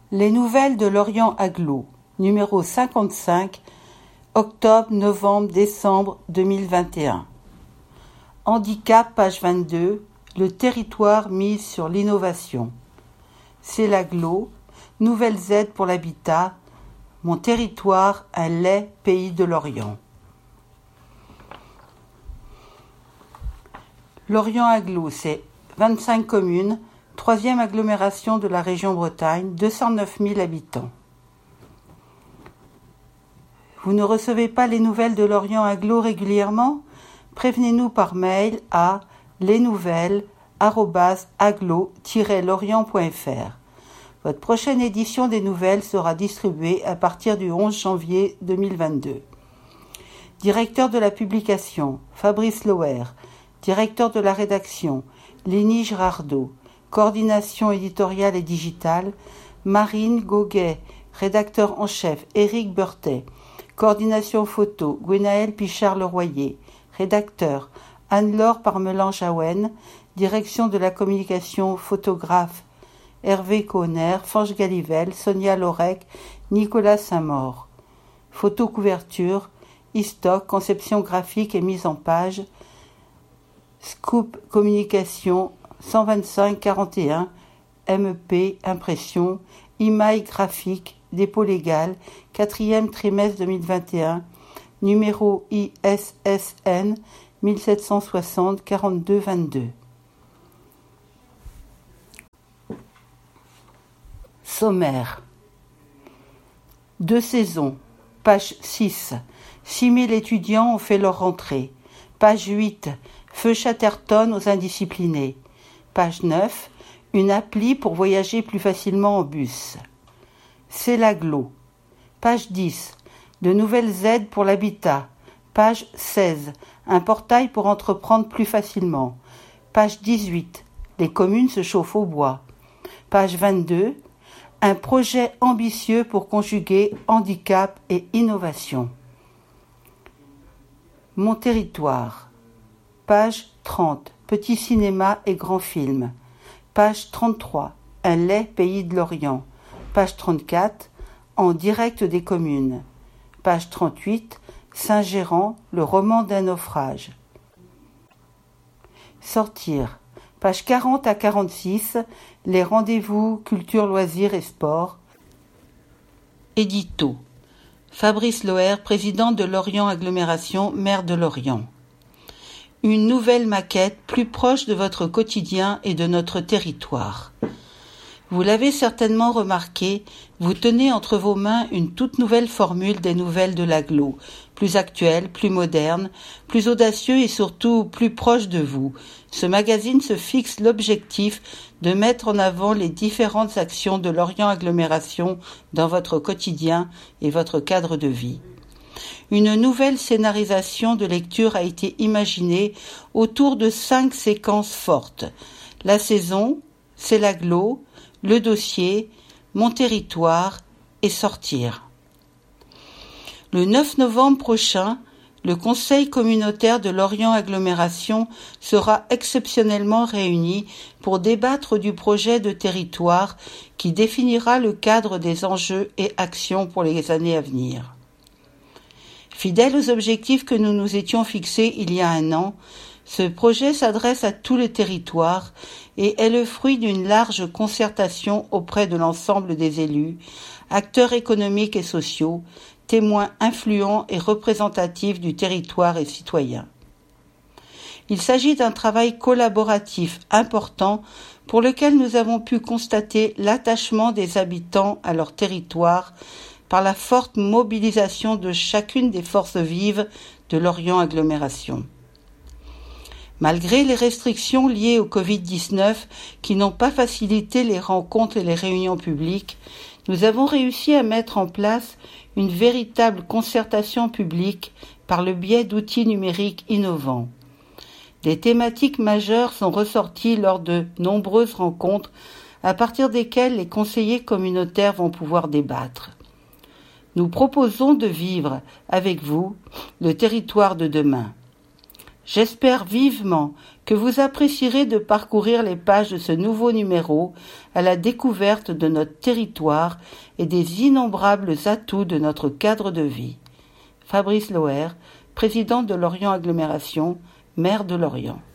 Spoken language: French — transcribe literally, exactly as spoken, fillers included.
Les nouvelles de l'Orient Agglo, numéro cinquante-cinq, octobre, novembre, décembre deux mille vingt et un. Handicap, page vingt-deux, le territoire mise sur l'innovation. C'est l'Agglo, nouvelles aides pour l'habitat, mon territoire, un laid pays de l'Orient. L'Orient Agglo, c'est vingt-cinq communes, troisième agglomération de la région Bretagne, deux cent neuf mille habitants. Vous ne recevez pas les nouvelles de l'Orient Agglo régulièrement ? Prévenez-nous par mail à lesnouvelles arobase agglo tiret lorient point f r. Votre prochaine édition des nouvelles sera distribuée à partir du onze janvier deux mille vingt-deux. Directeur de la publication, Fabrice Loher. Directeur de la rédaction, Lénie Girardot. Coordination éditoriale et digitale, Marine Goguet. Rédacteur en chef, Éric Beurtet. Coordination photo, Gwenaëlle Pichard-Leroyer. Rédacteur, Anne-Laure Parmelan-Jaouen. Direction de la communication, photographe, Hervé Kohner, Fange Galivelle, Sonia Lorec, Nicolas Saint-Maur. Photo couverture, e-stock, conception graphique et mise en page, Scoop Communication, cent vingt-cinq quarante et un, M E P, impression, email graphique, dépôt légal, quatrième trimestre deux mille vingt et un, numéro I S S N mille sept cent soixante quarante-deux vingt-deux. Sommaire. Deux saisons. Page six. six mille étudiants ont fait leur rentrée. Page huit. Feu Chatterton aux indisciplinés. Page neuf. Une appli pour voyager plus facilement en bus. C'est l'Agglo. Page dix. De nouvelles aides pour l'habitat. Page seize. Un portail pour entreprendre plus facilement. Page dix-huit. Les communes se chauffent au bois. Page vingt-deux. Un projet ambitieux pour conjuguer handicap et innovation. Mon territoire. Page trente. Petit cinéma et grand film. Page trente-trois. Un laid pays de l'Orient. Page trente-quatre. En direct des communes. Page trente-huit. Saint-Gérand, le roman d'un naufrage. Sortir. Page quarante à quarante-six. Les rendez-vous culture, loisirs et sport. Édito. Fabrice Loher, président de Lorient Agglomération, maire de Lorient. Une nouvelle maquette plus proche de votre quotidien et de notre territoire. Vous l'avez certainement remarqué, vous tenez entre vos mains une toute nouvelle formule des nouvelles de l'Agglo, plus actuelle, plus moderne, plus audacieux et surtout plus proche de vous. Ce magazine se fixe l'objectif de mettre en avant les différentes actions de l'Orient Agglomération dans votre quotidien et votre cadre de vie. Une nouvelle scénarisation de lecture a été imaginée autour de cinq séquences fortes. La saison, c'est l'Agglo, le dossier, mon territoire et sortir. Le neuf novembre prochain, le Conseil communautaire de l'Orient Agglomération sera exceptionnellement réuni pour débattre du projet de territoire qui définira le cadre des enjeux et actions pour les années à venir. Fidèle aux objectifs que nous nous étions fixés il y a un an, ce projet s'adresse à tout le territoire et est le fruit d'une large concertation auprès de l'ensemble des élus, acteurs économiques et sociaux, témoins influents et représentatifs du territoire et citoyens. Il s'agit d'un travail collaboratif important pour lequel nous avons pu constater l'attachement des habitants à leur territoire par la forte mobilisation de chacune des forces vives de l'Orient Agglomération. Malgré les restrictions liées au covid dix-neuf qui n'ont pas facilité les rencontres et les réunions publiques, nous avons réussi à mettre en place une véritable concertation publique par le biais d'outils numériques innovants. Des thématiques majeures sont ressorties lors de nombreuses rencontres à partir desquelles les conseillers communautaires vont pouvoir débattre. Nous proposons de vivre avec vous le territoire de demain. J'espère vivement que vous apprécierez de parcourir les pages de ce nouveau numéro à la découverte de notre territoire et des innombrables atouts de notre cadre de vie. Fabrice Loher, président de Lorient Agglomération, maire de Lorient.